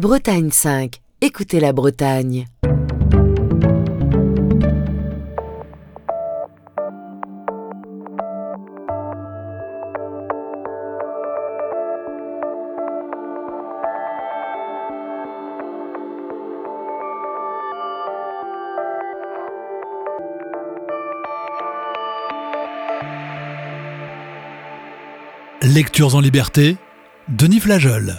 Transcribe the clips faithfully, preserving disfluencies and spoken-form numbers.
Bretagne cinq. Écoutez la Bretagne. Lectures en liberté, Denis Flageol.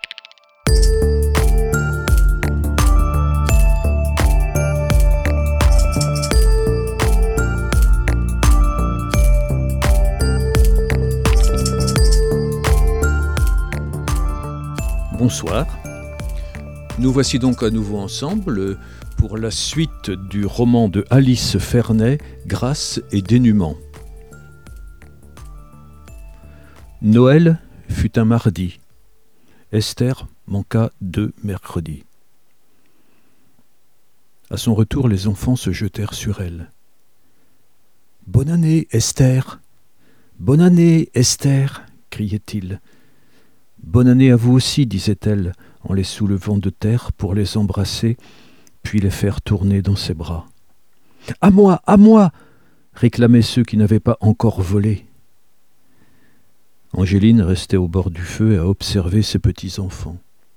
Bonsoir. Nous voici donc à nouveau ensemble pour la suite du roman de Alice Ferney, Grâce et dénûment. Noël fut un mardi. Esther manqua deux mercredis. À son retour, les enfants se jetèrent sur elle. « Bonne année, Esther ! Bonne année, Esther !» criait-il. « Bonne année à vous aussi, disait-elle, en les soulevant de terre pour les embrasser, puis les faire tourner dans ses bras. « À moi, à moi !» réclamaient ceux qui n'avaient pas encore volé. Angéline restait au bord du feu à observer ses petits-enfants.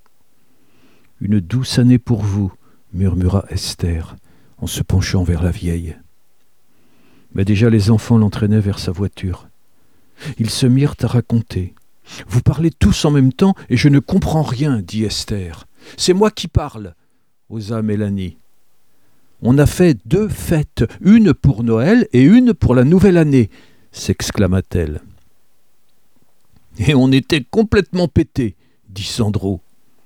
« Une douce année pour vous, » murmura Esther, en se penchant vers la vieille. Mais déjà les enfants l'entraînaient vers sa voiture. Ils se mirent à raconter. « Vous parlez tous en même temps et je ne comprends rien, dit Esther. « C'est moi qui parle, » osa Mélanie. « On a fait deux fêtes, une pour Noël et une pour la nouvelle année, » s'exclama-t-elle. « Et on était complètement pétés, » dit Sandro.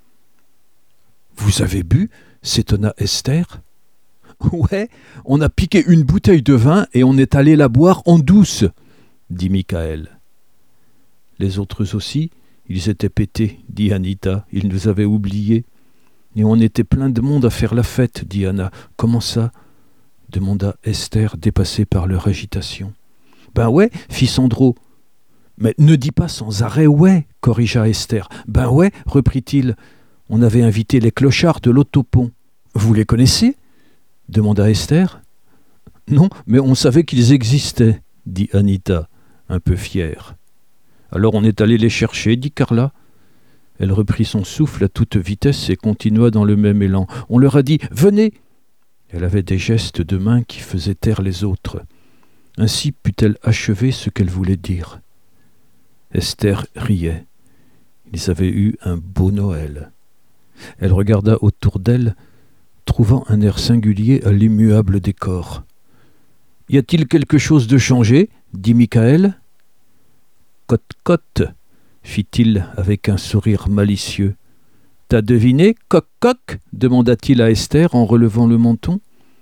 « Vous avez bu ?» s'étonna Esther. « Ouais, on a piqué une bouteille de vin et on est allé la boire en douce, » dit Michael. « Les autres aussi, ils étaient pétés, » dit Anita. « Ils nous avaient oubliés. Et on était plein de monde à faire la fête, » dit Anna. « Comment ça ?» demanda Esther, dépassée par leur agitation. « Ben ouais, fit Sandro. » « Mais ne dis pas sans arrêt « ouais », corrigea Esther. « Ben ouais, reprit-il, on avait invité les clochards de l'autopont. Vous les connaissez ?» demanda Esther. « Non, mais on savait qu'ils existaient, » dit Anita, un peu fière. « Alors on est allé les chercher, » dit Carla. Elle reprit son souffle à toute vitesse et continua dans le même élan. « On leur a dit « venez !» Elle avait des gestes de main qui faisaient taire les autres. Ainsi put-elle achever ce qu'elle voulait dire. Esther riait. Ils avaient eu un beau Noël. Elle regarda autour d'elle, trouvant un air singulier à l'immuable décor. « Y a-t-il quelque chose de changé ?» dit Michael. « Cote-cote » fit-il avec un sourire malicieux. « T'as deviné, coq-coq » demanda-t-il à Esther en relevant le menton.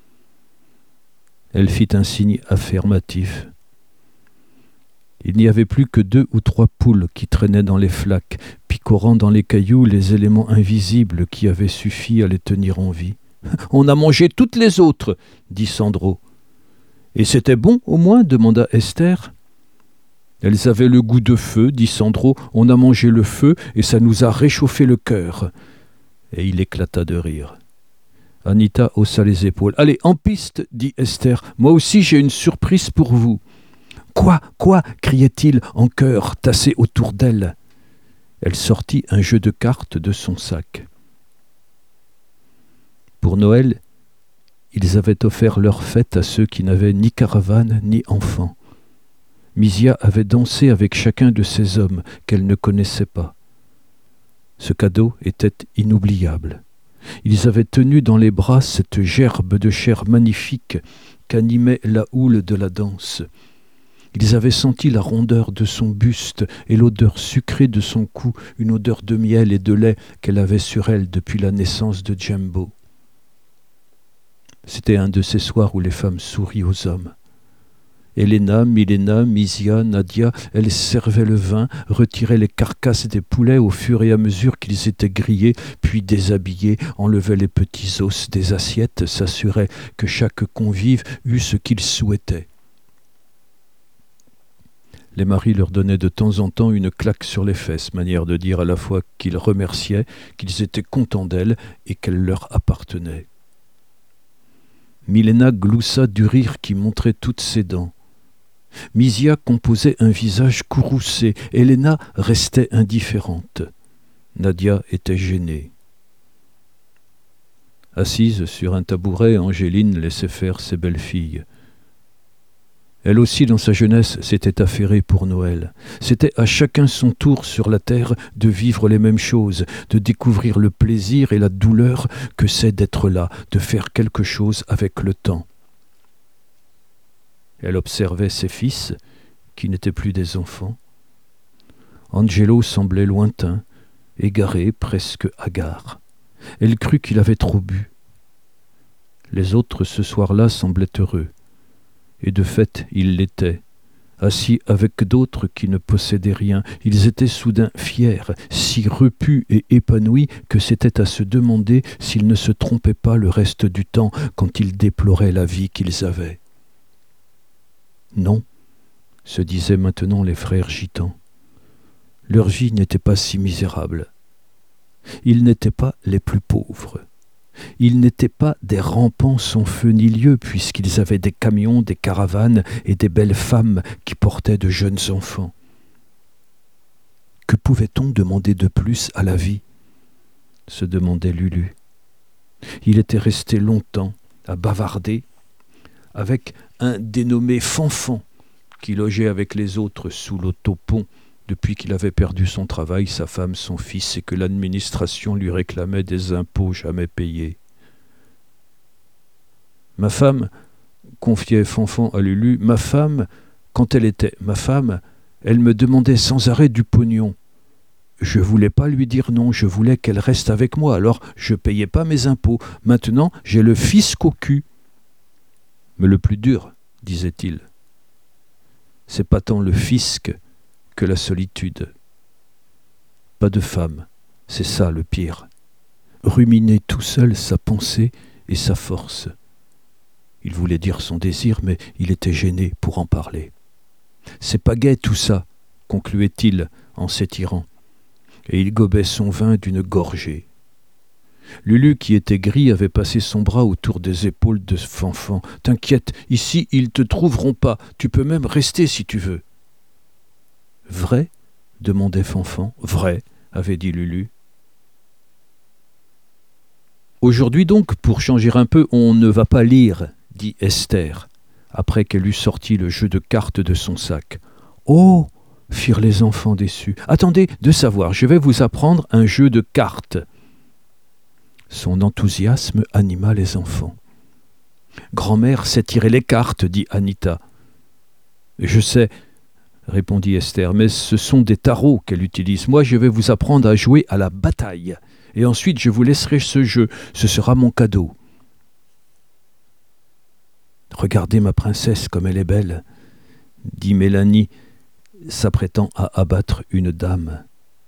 Elle fit un signe affirmatif. Il n'y avait plus que deux ou trois poules qui traînaient dans les flaques, picorant dans les cailloux les éléments invisibles qui avaient suffi à les tenir en vie. « On a mangé toutes les autres, » dit Sandro. « Et c'était bon, au moins ?» demanda Esther. « Elles avaient le goût de feu, » dit Sandro. « On a mangé le feu et ça nous a réchauffé le cœur. » Et il éclata de rire. Anita haussa les épaules. « Allez, en piste, » dit Esther. « Moi aussi j'ai une surprise pour vous. » « Quoi, quoi » criait-il en chœur, tassé autour d'elle. Elle sortit un jeu de cartes de son sac. Pour Noël, ils avaient offert leur fête à ceux qui n'avaient ni caravane ni enfants. Misia avait dansé avec chacun de ces hommes qu'elle ne connaissait pas. Ce cadeau était inoubliable. Ils avaient tenu dans les bras cette gerbe de chair magnifique qu'animait la houle de la danse. Ils avaient senti la rondeur de son buste et l'odeur sucrée de son cou, une odeur de miel et de lait qu'elle avait sur elle depuis la naissance de Jumbo. C'était un de ces soirs où les femmes sourient aux hommes. Elena, Milena, Misia, Nadia, elles servaient le vin, retiraient les carcasses des poulets au fur et à mesure qu'ils étaient grillés, puis déshabillés, enlevaient les petits os des assiettes, s'assuraient que chaque convive eut ce qu'il souhaitait. Les maris leur donnaient de temps en temps une claque sur les fesses, manière de dire à la fois qu'ils remerciaient, qu'ils étaient contents d'elle et qu'elle leur appartenait. Milena gloussa du rire qui montrait toutes ses dents. Misia composait un visage courroucé. Helena restait indifférente. Nadia était gênée. Assise sur un tabouret, Angéline laissait faire ses belles filles. Elle aussi, dans sa jeunesse, s'était affairée pour Noël. C'était à chacun son tour sur la terre de vivre les mêmes choses, de découvrir le plaisir et la douleur que c'est d'être là, de faire quelque chose avec le temps. Elle observait ses fils, qui n'étaient plus des enfants. Angelo semblait lointain, égaré, presque hagard. Elle crut qu'il avait trop bu. Les autres, ce soir-là, semblaient heureux. Et de fait, ils l'étaient. Assis avec d'autres qui ne possédaient rien, ils étaient soudain fiers, si repus et épanouis que c'était à se demander s'ils ne se trompaient pas le reste du temps quand ils déploraient la vie qu'ils avaient. Non, se disaient maintenant les frères gitans. Leur vie n'était pas si misérable. Ils n'étaient pas les plus pauvres. Ils n'étaient pas des rampants sans feu ni lieu, puisqu'ils avaient des camions, des caravanes et des belles femmes qui portaient de jeunes enfants. Que pouvait-on demander de plus à la vie ? Se demandait Lulu. Il était resté longtemps à bavarder avec un dénommé Fanfan qui logeait avec les autres sous l'autopont depuis qu'il avait perdu son travail, sa femme, son fils, et que l'administration lui réclamait des impôts jamais payés. Ma femme, confiait Fanfan à Lulu, ma femme, quand elle était ma femme, elle me demandait sans arrêt du pognon. Je voulais pas lui dire non, je voulais qu'elle reste avec moi, alors je payais pas mes impôts. Maintenant, j'ai le fisc au cul. Mais le plus dur, disait-il, c'est pas tant le fisc que la solitude. Pas de femme, c'est ça le pire. Ruminer tout seul sa pensée et sa force. Il voulait dire son désir, mais il était gêné pour en parler. C'est pas gai tout ça, concluait-il en s'étirant, et il gobait son vin d'une gorgée. Lulu, qui était gris, avait passé son bras autour des épaules de Fanfan. « T'inquiète, ici ils te trouveront pas, tu peux même rester si tu veux. » « Vrai ?» demandait Fanfan. « Vrai », avait dit Lulu. « Aujourd'hui donc, pour changer un peu, on ne va pas lire, dit Esther, après qu'elle eut sorti le jeu de cartes de son sac. « Oh !» firent les enfants déçus. « Attendez de savoir, je vais vous apprendre un jeu de cartes. » Son enthousiasme anima les enfants. « Grand-mère sait tirer les cartes, dit Anita. « Je sais, répondit Esther, mais ce sont des tarots qu'elle utilise. Moi, je vais vous apprendre à jouer à la bataille. Et ensuite, je vous laisserai ce jeu. Ce sera mon cadeau. Regardez ma princesse comme elle est belle, dit Mélanie, s'apprêtant à abattre une dame.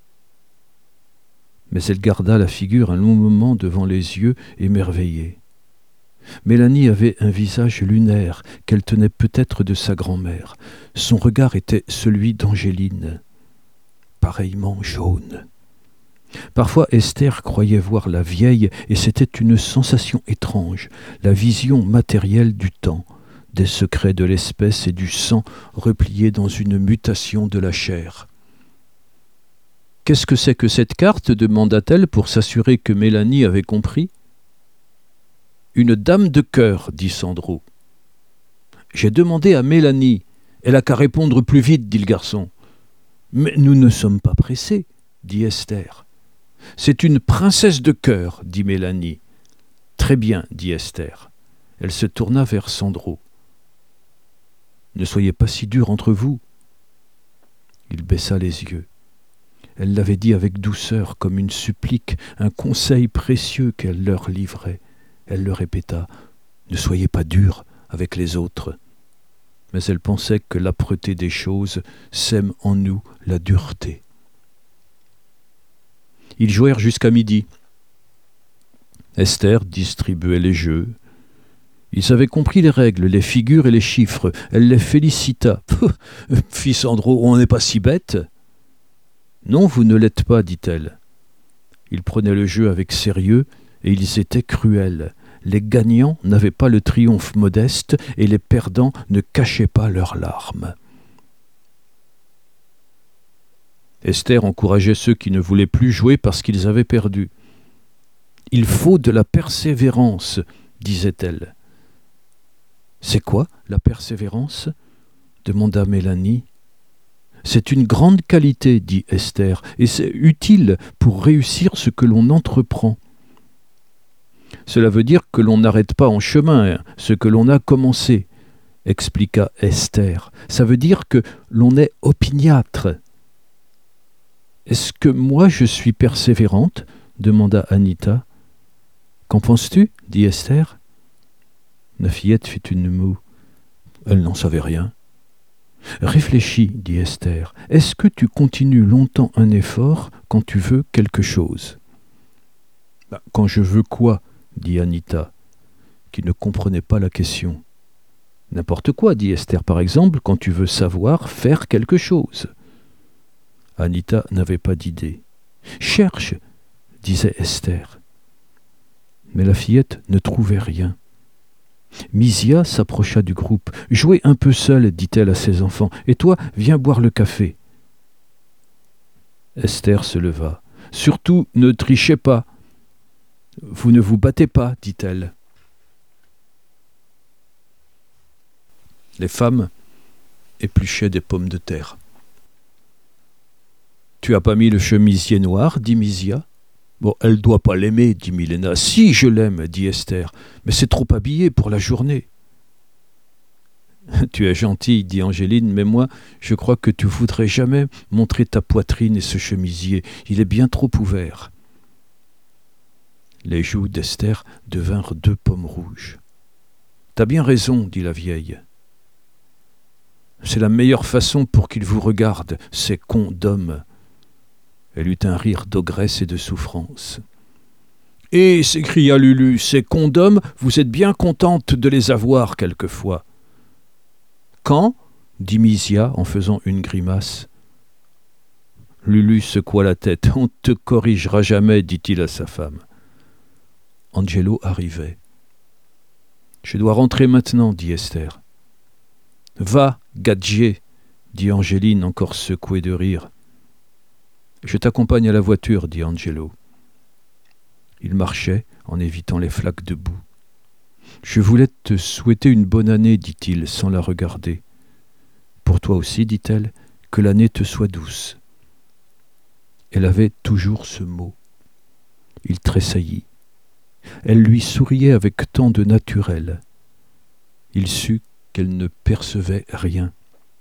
Mais elle garda la figure un long moment devant les yeux, émerveillée. Mélanie avait un visage lunaire qu'elle tenait peut-être de sa grand-mère. Son regard était celui d'Angéline, pareillement jaune. Parfois Esther croyait voir la vieille et c'était une sensation étrange, la vision matérielle du temps, des secrets de l'espèce et du sang repliés dans une mutation de la chair. « Qu'est-ce que c'est que cette carte » demanda-t-elle pour s'assurer que Mélanie avait compris. « Une dame de cœur, dit Sandro. « J'ai demandé à Mélanie. Elle a qu'à répondre plus vite, dit le garçon. « Mais nous ne sommes pas pressés, dit Esther. « C'est une princesse de cœur, dit Mélanie. « Très bien, dit Esther. Elle se tourna vers Sandro. « Ne soyez pas si dur entre vous. » Il baissa les yeux. Elle l'avait dit avec douceur, comme une supplique, un conseil précieux qu'elle leur livrait. Elle le répéta, « Ne soyez pas durs avec les autres. » Mais elle pensait que l'âpreté des choses sème en nous la dureté. Ils jouèrent jusqu'à midi. Esther distribuait les jeux. Ils avaient compris les règles, les figures et les chiffres. Elle les félicita. « Fils Sandro, on n'est pas si bête !»« Non, vous ne l'êtes pas, dit-elle. » Ils prenaient le jeu avec sérieux et ils étaient cruels. Les gagnants n'avaient pas le triomphe modeste et les perdants ne cachaient pas leurs larmes. Esther encourageait ceux qui ne voulaient plus jouer parce qu'ils avaient perdu. « Il faut de la persévérance, » disait-elle. « C'est quoi, la persévérance ?» demanda Mélanie. « C'est une grande qualité, dit Esther, et c'est utile pour réussir ce que l'on entreprend. Cela veut dire que l'on n'arrête pas en chemin ce que l'on a commencé, expliqua Esther. Ça veut dire que l'on est opiniâtre. » Est-ce que moi je suis persévérante ? demanda Anita. Qu'en penses-tu ? dit Esther. La fillette fit une moue. Elle n'en savait rien. Réfléchis, dit Esther. Est-ce que tu continues longtemps un effort quand tu veux quelque chose ? Bah, quand je veux quoi ? dit Anita, qui ne comprenait pas la question. N'importe quoi, dit Esther, par exemple, quand tu veux savoir faire quelque chose. Anita n'avait pas d'idée. Cherche, disait Esther. Mais la fillette ne trouvait rien. Misia s'approcha du groupe. « Jouez un peu seule, dit-elle à ses enfants. Et toi, viens boire le café. » Esther se leva. « Surtout, ne trichez pas. Vous ne vous battez pas, dit-elle. » Les femmes épluchaient des pommes de terre. « Tu as pas mis le chemisier noir, dit Misia. »« Bon, elle doit pas l'aimer, dit Milena. »« Si, je l'aime, dit Esther, mais c'est trop habillé pour la journée. »« Tu es gentille, dit Angéline, mais moi, je crois que tu voudrais jamais montrer ta poitrine et ce chemisier. Il est bien trop ouvert. » Les joues d'Esther devinrent deux pommes rouges. « T'as bien raison, dit la vieille. C'est la meilleure façon pour qu'ils vous regardent, ces cons d'hommes. » Elle eut un rire d'ogresse et de souffrance. « Et, s'écria Lulu, ces cons d'hommes, vous êtes bien contente de les avoir quelquefois. »« Quand ?» dit Misia en faisant une grimace. Lulu secoua la tête. « On ne te corrigera jamais, dit-il à sa femme. » Angelo arrivait. « Je dois rentrer maintenant, dit Esther. »« Va, gadget, dit Angéline, encore secouée de rire. »« Je t'accompagne à la voiture, dit Angelo. » Il marchait en évitant les flaques de boue. « Je voulais te souhaiter une bonne année, dit-il, sans la regarder. »« Pour toi aussi, dit-elle, que l'année te soit douce. » Elle avait toujours ce mot. Il tressaillit. Elle lui souriait avec tant de naturel. Il sut qu'elle ne percevait rien.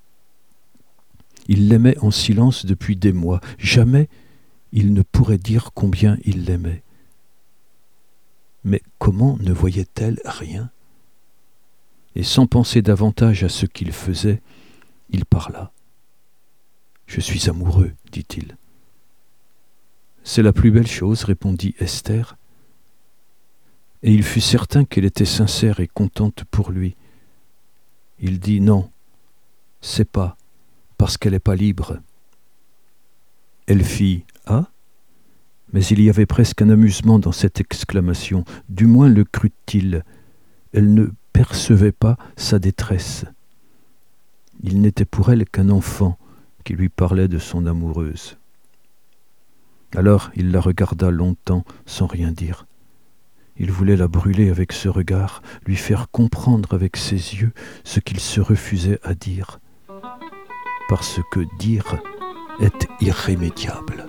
Il l'aimait en silence depuis des mois. Jamais il ne pourrait dire combien il l'aimait. Mais comment ne voyait-elle rien ? Et sans penser davantage à ce qu'il faisait, il parla. « Je suis amoureux, dit-il. »« C'est la plus belle chose, répondit Esther. Et il fut certain qu'elle était sincère et contente pour lui. Il dit non, c'est pas, parce qu'elle n'est pas libre. Elle fit ah, mais il y avait presque un amusement dans cette exclamation, du moins le crut-il. Elle ne percevait pas sa détresse. Il n'était pour elle qu'un enfant qui lui parlait de son amoureuse. Alors il la regarda longtemps sans rien dire. Il voulait la brûler avec ce regard, lui faire comprendre avec ses yeux ce qu'il se refusait à dire. Parce que dire est irrémédiable.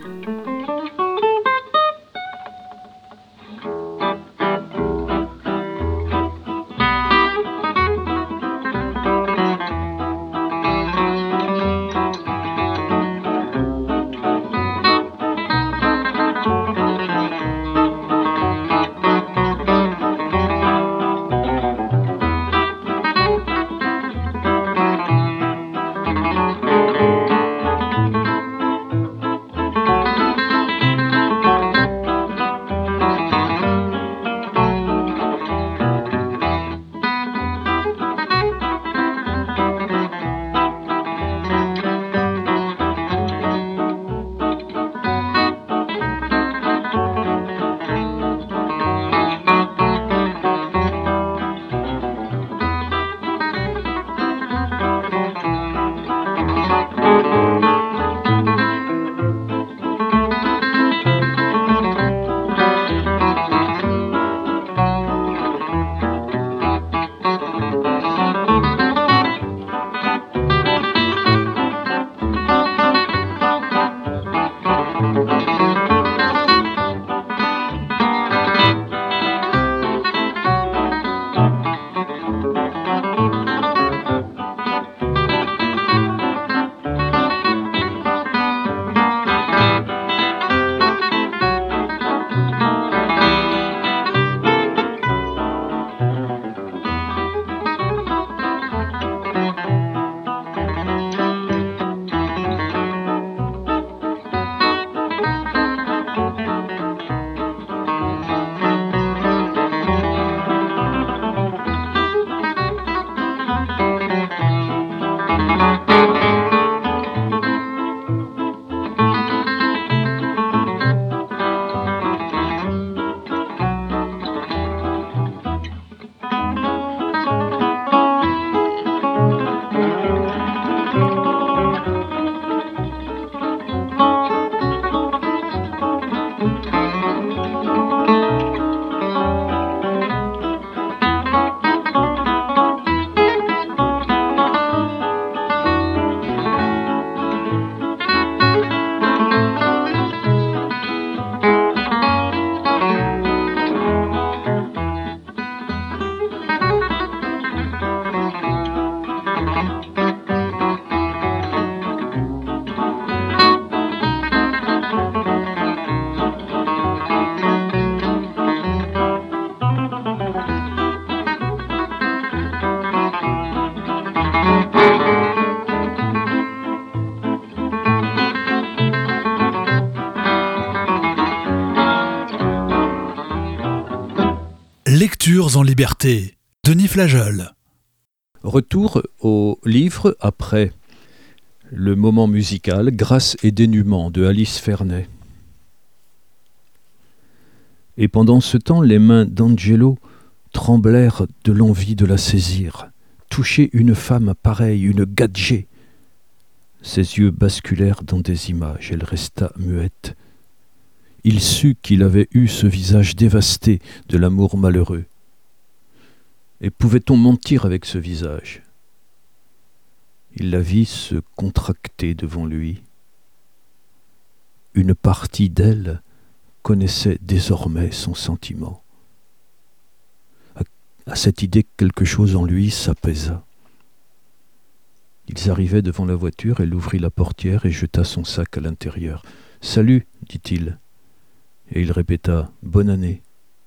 Lectures en liberté. Denis Flageol. Retour au livre après le moment musical Grâce et dénuement de Alice Ferney. Et pendant ce temps, les mains d'Angelo tremblèrent de l'envie de la saisir. Toucher une femme pareille, une gadget. Ses yeux basculèrent dans des images. Elle resta muette. Il sut qu'il avait eu ce visage dévasté de l'amour malheureux. Et pouvait-on mentir avec ce visage ? Il la vit se contracter devant lui. Une partie d'elle connaissait désormais son sentiment. À, à cette idée, quelque chose en lui s'apaisa. Ils arrivaient devant la voiture, elle ouvrit la portière et jeta son sac à l'intérieur. « Salut !» dit-il. Et il répéta « Bonne année !»«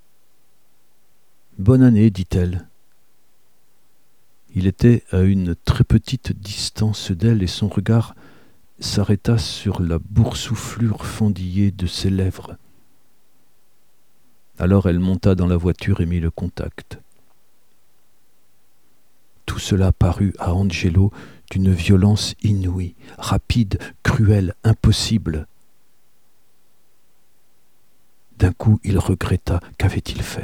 Bonne année !» dit-elle. Il était à une très petite distance d'elle et son regard s'arrêta sur la boursouflure fendillée de ses lèvres. Alors elle monta dans la voiture et mit le contact. Tout cela parut à Angelo d'une violence inouïe, rapide, cruelle, impossible. D'un coup, il regretta. Qu'avait-il fait ?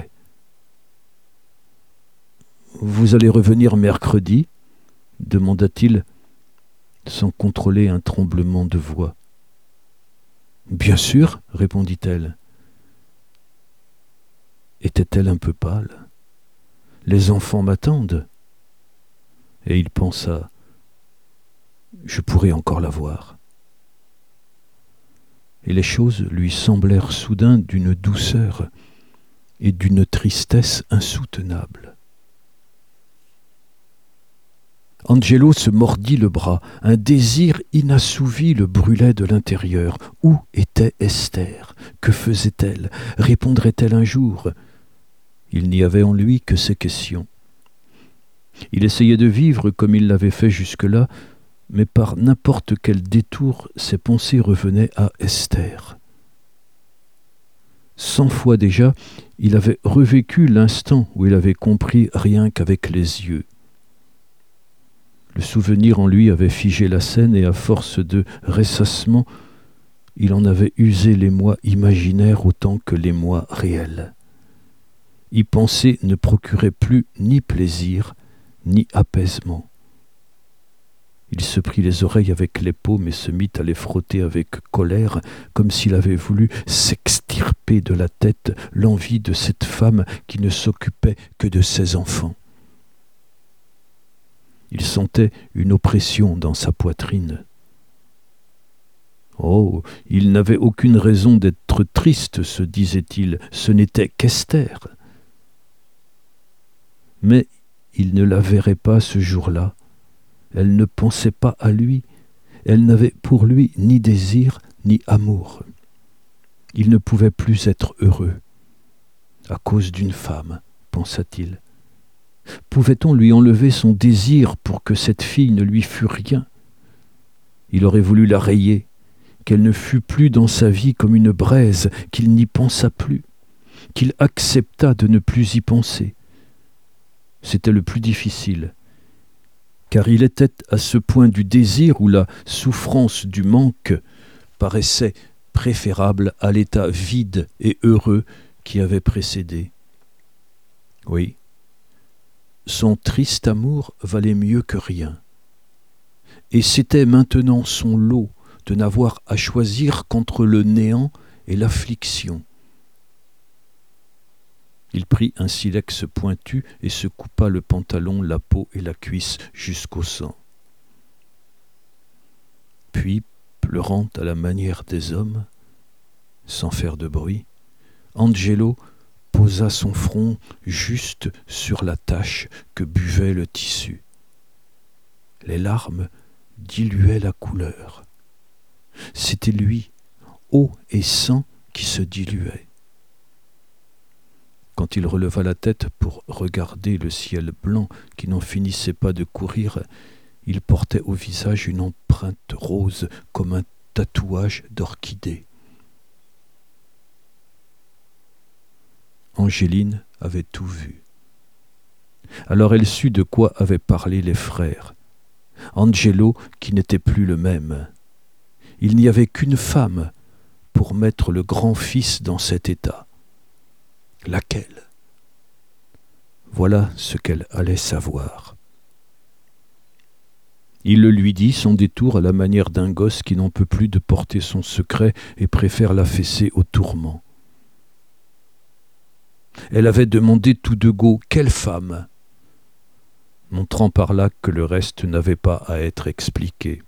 « Vous allez revenir mercredi ?» demanda-t-il, sans contrôler un tremblement de voix. « Bien sûr, » répondit-elle. Était-elle un peu pâle ? « Les enfants m'attendent. » Et il pensa, « Je pourrais encore la voir. » Et les choses lui semblèrent soudain d'une douceur et d'une tristesse insoutenables. Angelo se mordit le bras. Un désir inassouvi le brûlait de l'intérieur. Où était Esther ? Que faisait-elle ? Répondrait-elle un jour ? Il n'y avait en lui que ces questions. Il essayait de vivre comme il l'avait fait jusque-là, mais par n'importe quel détour, ses pensées revenaient à Esther. Cent fois déjà, il avait revécu l'instant où il avait compris rien qu'avec les yeux. Le souvenir en lui avait figé la scène et à force de ressassement, il en avait usé l'émoi imaginaire autant que l'émoi réel. Y penser ne procurait plus ni plaisir, ni apaisement. Il se prit les oreilles avec les paumes et se mit à les frotter avec colère, comme s'il avait voulu s'extirper de la tête l'envie de cette femme qui ne s'occupait que de ses enfants. Il sentait une oppression dans sa poitrine. Oh, il n'avait aucune raison d'être triste, se disait-il, ce n'était qu'Esther. Mais il ne la verrait pas ce jour-là. Elle ne pensait pas à lui, elle n'avait pour lui ni désir ni amour. Il ne pouvait plus être heureux, à cause d'une femme, pensa-t-il. Pouvait-on lui enlever son désir pour que cette fille ne lui fût rien ? Il aurait voulu la rayer, qu'elle ne fût plus dans sa vie comme une braise, qu'il n'y pensât plus, qu'il acceptât de ne plus y penser. C'était le plus difficile, car il était à ce point du désir où la souffrance du manque paraissait préférable à l'état vide et heureux qui avait précédé. Oui, son triste amour valait mieux que rien. Et c'était maintenant son lot de n'avoir à choisir qu'entre le néant et l'affliction. Il prit un silex pointu et se coupa le pantalon, la peau et la cuisse jusqu'au sang. Puis, pleurant à la manière des hommes, sans faire de bruit, Angelo posa son front juste sur la tache que buvait le tissu. Les larmes diluaient la couleur. C'était lui, eau et sang, qui se diluaient. Quand il releva la tête pour regarder le ciel blanc qui n'en finissait pas de courir, il portait au visage une empreinte rose comme un tatouage d'orchidée. Angéline avait tout vu. Alors elle sut de quoi avaient parlé les frères. Angelo qui n'était plus le même. Il n'y avait qu'une femme pour mettre le grand-fils dans cet état. Laquelle ? Voilà ce qu'elle allait savoir. Il le lui dit son détour à la manière d'un gosse qui n'en peut plus de porter son secret et préfère l'affaisser au tourment. Elle avait demandé tout de go « Quelle femme ?» montrant par là que le reste n'avait pas à être expliqué.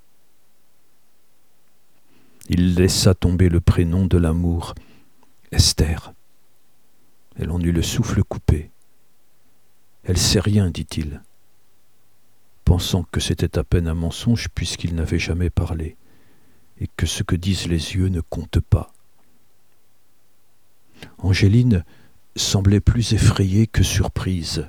Il laissa tomber le prénom de l'amour, Esther. Elle en eut le souffle coupé. Elle sait rien, dit-il, pensant que c'était à peine un mensonge puisqu'il n'avait jamais parlé, et que ce que disent les yeux ne compte pas. Angéline semblait plus effrayée que surprise.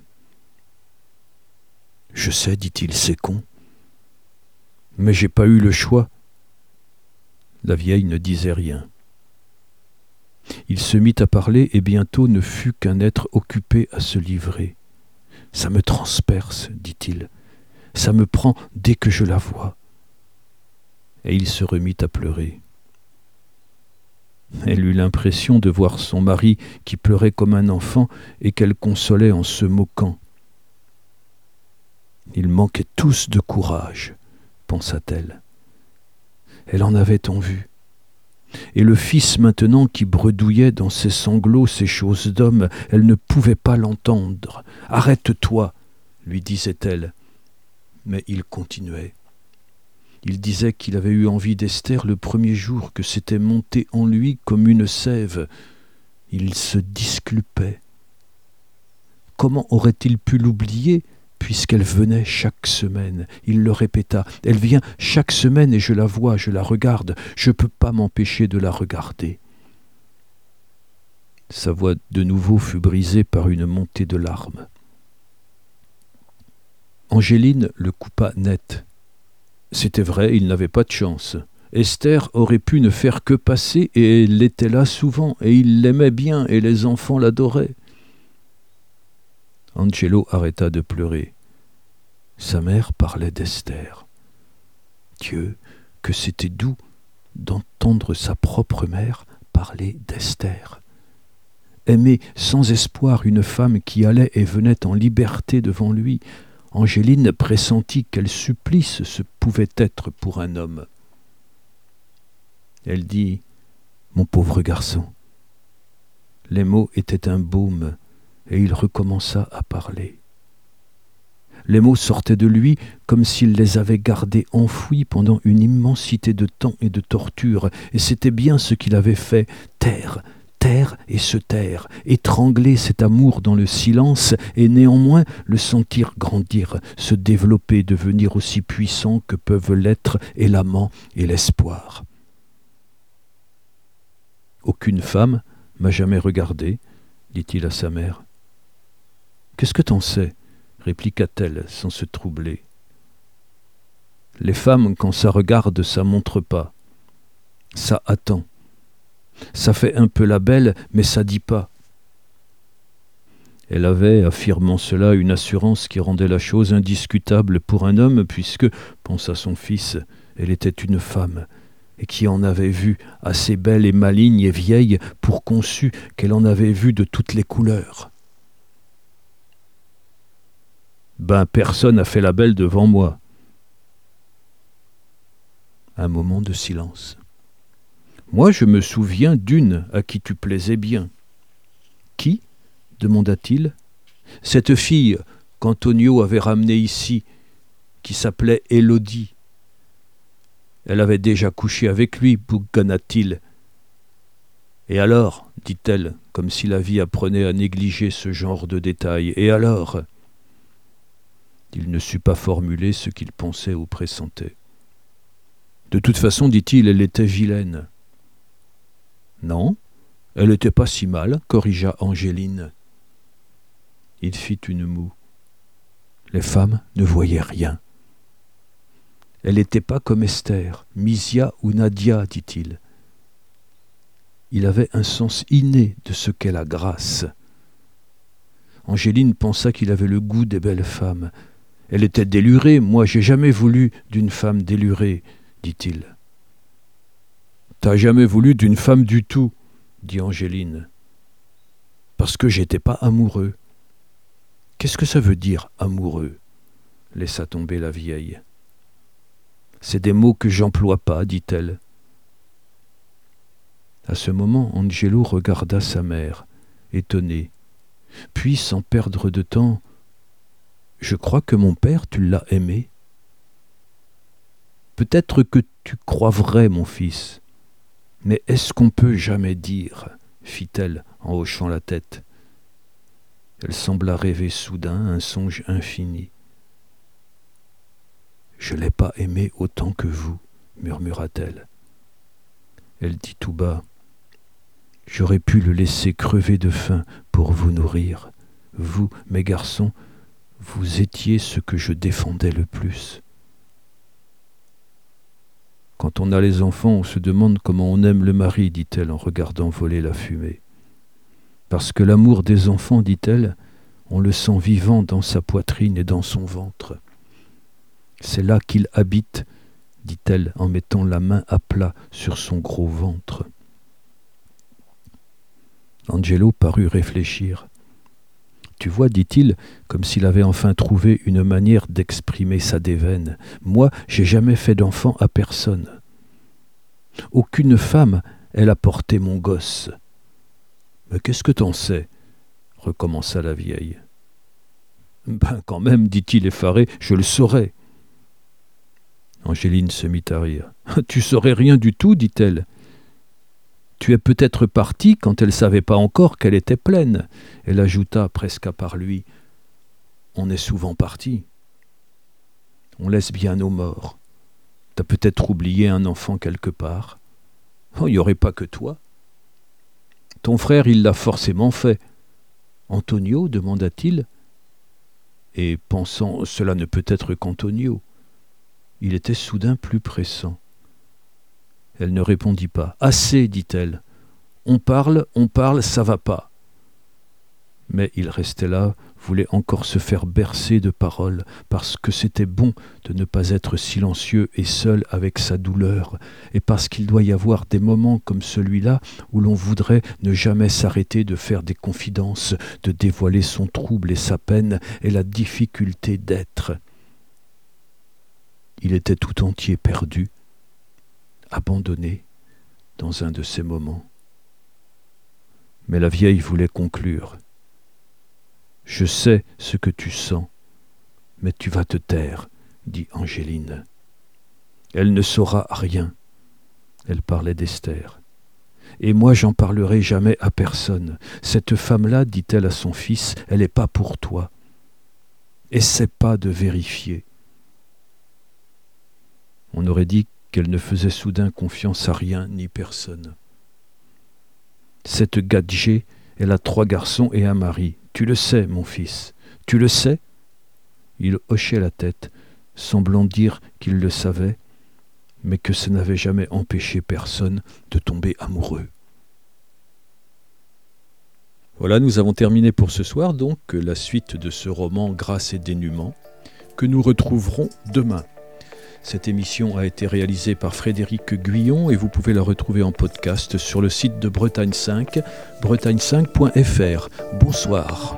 « Je sais, dit-il, c'est con, mais j'ai pas eu le choix. » La vieille ne disait rien. Il se mit à parler et bientôt ne fut qu'un être occupé à se livrer. « Ça me transperce, dit-il, ça me prend dès que je la vois. » Et il se remit à pleurer. Elle eut l'impression de voir son mari qui pleurait comme un enfant et qu'elle consolait en se moquant. Ils manquaient tous de courage, pensa-t-elle. Elle en avait tant vu. Et le fils maintenant qui bredouillait dans ses sanglots ces choses d'homme, elle ne pouvait pas l'entendre. « Arrête-toi » lui disait-elle. Mais il continuait. Il disait qu'il avait eu envie d'Esther le premier jour, que c'était monté en lui comme une sève. Il se disculpait. Comment aurait-il pu l'oublier puisqu'elle venait chaque semaine? Il le répéta. Elle vient chaque semaine et je la vois, je la regarde. Je ne peux pas m'empêcher de la regarder. Sa voix de nouveau fut brisée par une montée de larmes. Angéline le coupa net. C'était vrai, il n'avait pas de chance. Esther aurait pu ne faire que passer et elle était là souvent et il l'aimait bien et les enfants l'adoraient. Angelo arrêta de pleurer. Sa mère parlait d'Esther. Dieu, que c'était doux d'entendre sa propre mère parler d'Esther. Aimer sans espoir une femme qui allait et venait en liberté devant lui, Angéline pressentit quel supplice ce pouvait être pour un homme. Elle dit « Mon pauvre garçon ». Les mots étaient un baume, et il recommença à parler. Les mots sortaient de lui comme s'il les avait gardés enfouis pendant une immensité de temps et de torture, et c'était bien ce qu'il avait fait, taire, taire et se taire, étrangler cet amour dans le silence, et néanmoins le sentir grandir, se développer, devenir aussi puissant que peuvent l'être et l'amant et l'espoir. « Aucune femme m'a jamais regardé, dit-il à sa mère. « Qu'est-ce que t'en sais ?» répliqua-t-elle sans se troubler. « Les femmes, quand ça regarde, ça montre pas. Ça attend. Ça fait un peu la belle, mais ça dit pas. » Elle avait, affirmant cela, une assurance qui rendait la chose indiscutable pour un homme, puisque, pensa son fils, elle était une femme, et qui en avait vu assez belle et maligne et vieille pour qu'on sût qu'elle en avait vu de toutes les couleurs. Ben, personne n'a fait la belle devant moi. Un moment de silence. Moi, je me souviens d'une à qui tu plaisais bien. Qui ? demanda-t-il. Cette fille qu'Antonio avait ramenée ici, qui s'appelait Élodie. Elle avait déjà couché avec lui, bougonna-t-il. Et alors, dit-elle, comme si la vie apprenait à négliger ce genre de détails. Et alors ? Il ne sut pas formuler ce qu'il pensait ou pressentait. De toute façon, dit-il, elle était vilaine. Non, elle n'était pas si mal, corrigea Angéline. Il fit une moue. Les femmes ne voyaient rien. Elle n'était pas comme Esther, Misia ou Nadia, dit-il. Il avait un sens inné de ce qu'est la grâce. Angéline pensa qu'il avait le goût des belles femmes. Elle était délurée, moi j'ai jamais voulu d'une femme délurée, dit-il. T'as jamais voulu d'une femme du tout, dit Angéline. Parce que j'étais pas amoureux. Qu'est-ce que ça veut dire, amoureux ? Laissa tomber la vieille. C'est des mots que j'emploie pas, dit-elle. À ce moment, Angelo regarda sa mère, étonné. Puis, sans perdre de temps, « Je crois que mon père, tu l'as aimé. »« Peut-être que tu crois vrai, mon fils. Mais est-ce qu'on peut jamais dire ?» fit-elle en hochant la tête. Elle sembla rêver soudain un songe infini. « Je ne l'ai pas aimé autant que vous, » murmura-t-elle. Elle dit tout bas, « J'aurais pu le laisser crever de faim pour vous nourrir. Vous, mes garçons, vous étiez ce que je défendais le plus. » Quand on a les enfants, on se demande comment on aime le mari, dit-elle en regardant voler la fumée. Parce que l'amour des enfants, dit-elle, on le sent vivant dans sa poitrine et dans son ventre. C'est là qu'il habite, dit-elle en mettant la main à plat sur son gros ventre. Angelo parut réfléchir. Tu vois, dit-il, comme s'il avait enfin trouvé une manière d'exprimer sa déveine, moi, j'ai jamais fait d'enfant à personne. Aucune femme, elle a porté mon gosse. Mais qu'est-ce que t'en sais ? Recommença la vieille. Ben quand même, dit-il effaré, je le saurais. Angéline se mit à rire. Tu saurais rien du tout, dit-elle. Tu es peut-être partie quand elle ne savait pas encore qu'elle était pleine. Elle ajouta presque à part lui. On est souvent parti. On laisse bien nos morts. T'as peut-être oublié un enfant quelque part. Oh, il n'y aurait pas que toi. Ton frère, il l'a forcément fait. Antonio, demanda-t-il. Et pensant, cela ne peut être qu'Antonio. Il était soudain plus pressant. Elle ne répondit pas. « Assez, dit-elle. On parle, on parle, ça va pas. » Mais il restait là, voulait encore se faire bercer de paroles, parce que c'était bon de ne pas être silencieux et seul avec sa douleur, et parce qu'il doit y avoir des moments comme celui-là où l'on voudrait ne jamais s'arrêter de faire des confidences, de dévoiler son trouble et sa peine et la difficulté d'être. Il était tout entier perdu, abandonné dans un de ces moments. Mais la vieille voulait conclure. « Je sais ce que tu sens, mais tu vas te taire, » dit Angéline. Elle ne saura rien. Elle parlait d'Esther. Et moi, j'en parlerai jamais à personne. Cette femme-là, dit-elle à son fils, elle n'est pas pour toi. Essaie pas de vérifier. On aurait dit qu'elle ne faisait soudain confiance à rien ni personne. Cette gadgée, elle a trois garçons et un mari. Tu le sais, mon fils, tu le sais ? Il hochait la tête, semblant dire qu'il le savait, mais que ça n'avait jamais empêché personne de tomber amoureux. Voilà, nous avons terminé pour ce soir, donc la suite de ce roman Grâce et dénuement, que nous retrouverons demain. Cette émission a été réalisée par Frédéric Guyon et vous pouvez la retrouver en podcast sur le site de Bretagne cinq, bretagne cinq point f r. Bonsoir.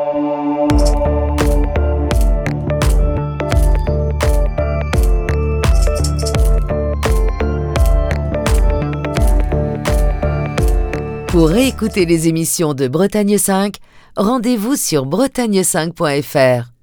Pour réécouter les émissions de Bretagne cinq, rendez-vous sur bretagne cinq point f r.